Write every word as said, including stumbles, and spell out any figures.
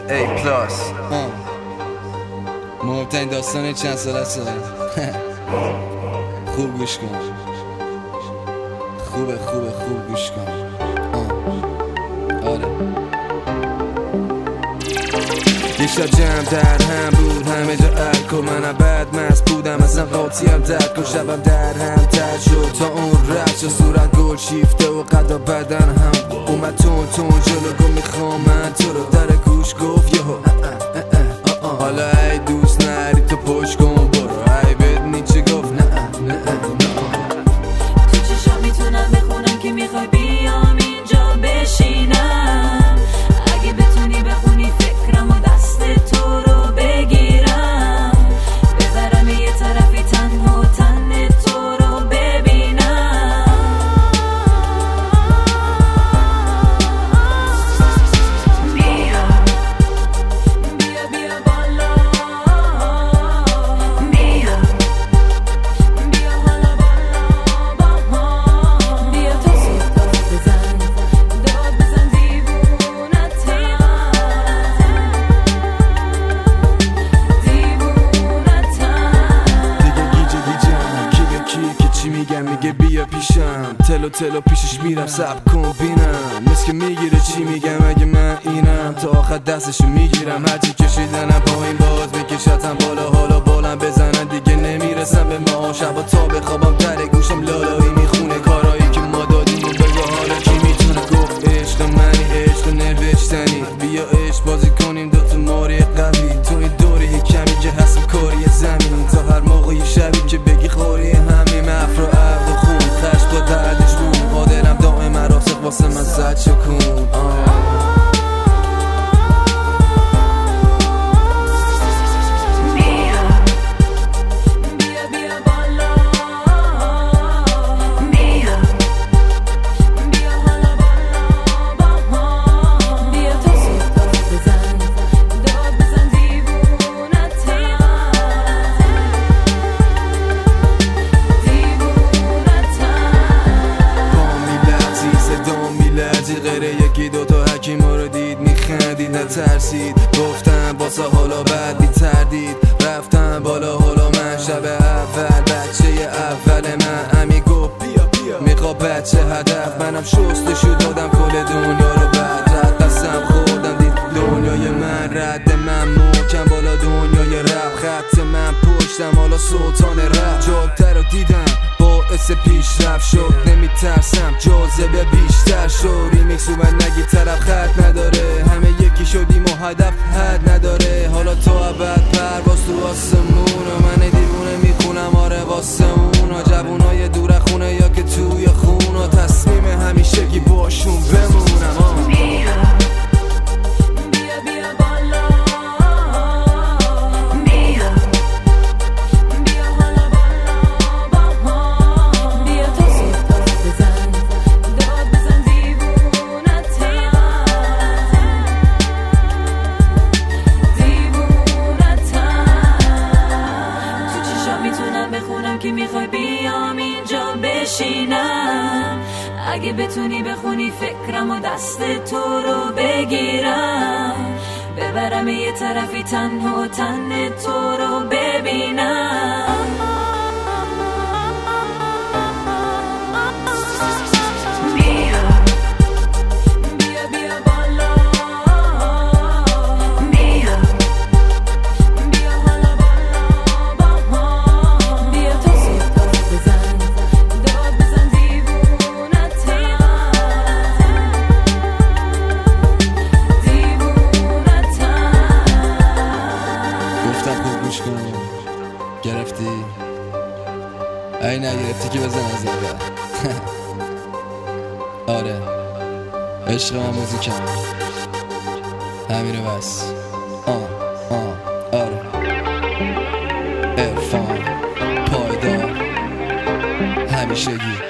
ای پلاس مهمترین داستان چند ساله است. خوب گوش کن، خوبه خوبه خوب گوش کن. آره یه شب جمع در هم بود، همه جا الکل، منم بد مست بودم، اصلا قاطیم درد کن. شبم در هم تر شد تا اون رد شد، صورت گل شیفته و قدا بدن هم اومد تون تون جلو گم میخوام من تو رو. در گوش گفت یهو حالا ای دوست نری تو پشت کن برو، ای بدنی چه گفت نه نه نه تو چشا میتونم بخونم که میخوای بیام اینجا بشینم. اگه بتونی بخونی فکرم و دست تو رو بگیرم، ببرم یه طرفی تنها و تن تو رو ببینم. بیا بیا بیا بالا، بیا بیا حالا بالا با هم. بیا تا صبح داد بزن، داد بزن دیوونتم، دیوونتم. دیگه گیجه گیجم کی به کی که چی میگم، میگه بیا پیشم، تلو تلو پیشش میرم سب کن بینم، مثل که میگیره چی میگم اگه من اینم، تا آخر دستشو میگیرم، هرچی کشیدنم با این باز میکشتم بالا، حالا بالم بزنن دیگه نمیرسم به ما. شبا تا بخوابم در گوشم لالایی میخونه کارایی که ما دادیم و بگو حالا کی میتونه گفت عشق منی عشق نوشتنی. بیا عشق بازی کنیم دوتا ماری قوی، تو این دوری کمی که هستم کاری زمین، تا هر موقع یه شبی که بگی خوری همیم افرا عقد و خون خشت با دردش بود، مادرم دائم مراسق واسه من زد شکون. یکی دوتا حکیما رو دید میخندید نترسید، گفتم باسه حالا بعد بی تردید، رفتم بالا حالا من شب اول بچه اول من امی گفت بیا بیا میخوا بچه هدف، منم شستشو دادم کل دنیا رو بعد رد قسم خوردم دید دنیای من رد من محکم بالا دنیای رب، خط من پشتم حالا سلطان رب، جادتر رو دیدم باعث پیشرفت شد، نمیترسم جاذبه بیشتر شد، ریمیکس اومد نگی طرف خط نداره، همه یکی شدیم و هدف حد نداره، حالا تو ابد پرواز تو آسمون و من دیوونه میخونم آره واسه اونا، جوونای دور خونه یا که توی خونه، تصمیم همیشگی باشون بمونم. که میخوای بیام اینجا بشینم، اگه بتونی بخونی فکرم و دست تو رو بگیرم، ببرم یه طرفی تنها و تن تو رو ببینم. گرفتی؟ ای نگرفتی که بزن از اول. آره عشق من موزیکم همینو بس. آه آه آره عرفان پایدار همیشگی.